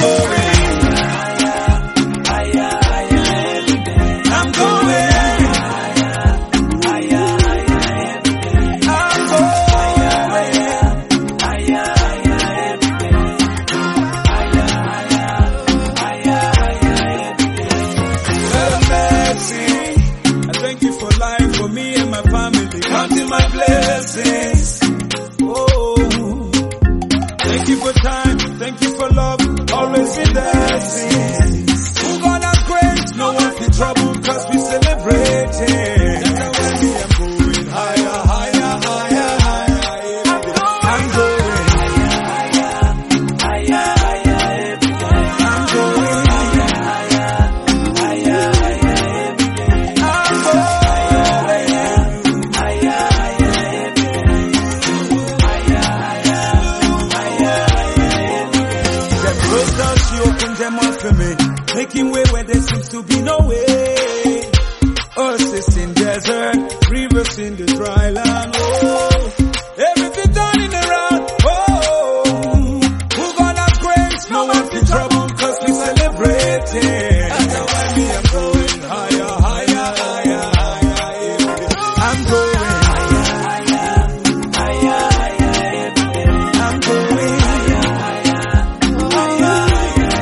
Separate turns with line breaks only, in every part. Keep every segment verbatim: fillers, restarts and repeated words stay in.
Making way where there seems to be no way. Oasis in desert, rivers in the dry land. Oh, everything turning around. Oh, who gonna have grace? No one in trouble, cause we celebrating. That's why me I'm going higher, higher, higher, higher. I'm going higher, higher, higher. I'm going higher, higher, higher.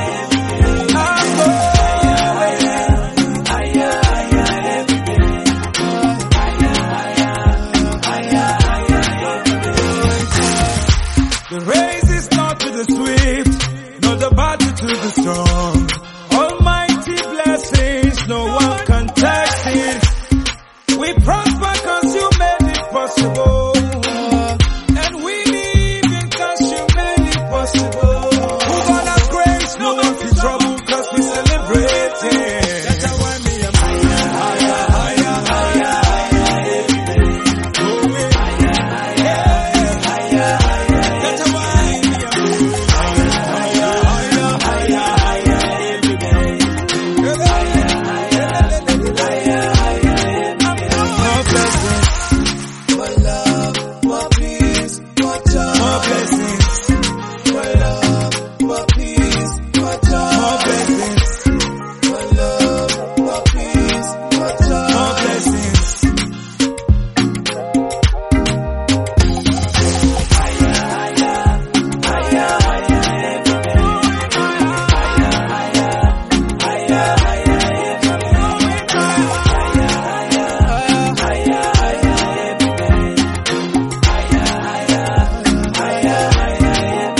The race is not to the swift, nor the battle to the strong. Almighty blessings, no one can tax it. We prosper cause you made it possible. And we live in cause you made it possible. Who gonna have grace, no one in trouble cause we celebrate it. That's why me I'm higher, higher, higher, higher, higher. Going higher, higher, higher, higher. That's why me I'm going higher, higher, higher, higher, higher. Every day. Higher, higher, higher, higher. More blessings, more love, more peace, more joy. More blessings, more love, more peace, more joy. More blessings, more love, more peace, more joy. More blessings. Higher, higher, higher, higher. Every day. Higher, higher, higher, higher. Every day. Higher, higher, higher, higher. Every day. Higher, higher, higher, higher.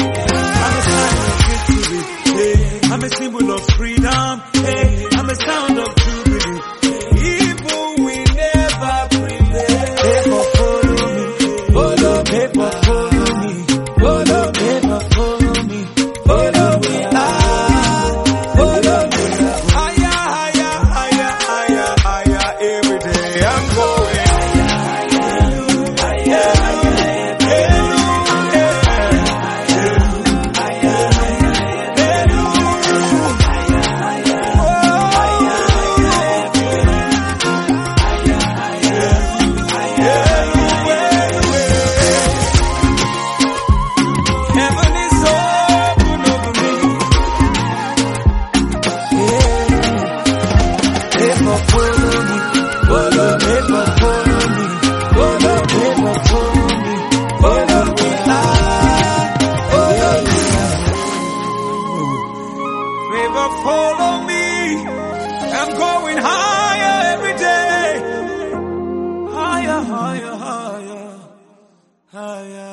Every day. I'm a symbol of victory. Hey, I'm a symbol of freedom. Hey, I'm a sound of jubilee. Evil will never prevail. Paper follow me, follow paper follow me, follow paper follow me, follow me, ah, follow me. Higher, higher, higher, higher, higher. Every day I'm going higher, higher, higher, heaven is open over me. Paper follow me, follow paper follow me, follow paper follow me, follow me, ah, follow me. Favor follow me. I'm going higher every day. Higher, higher, higher, higher.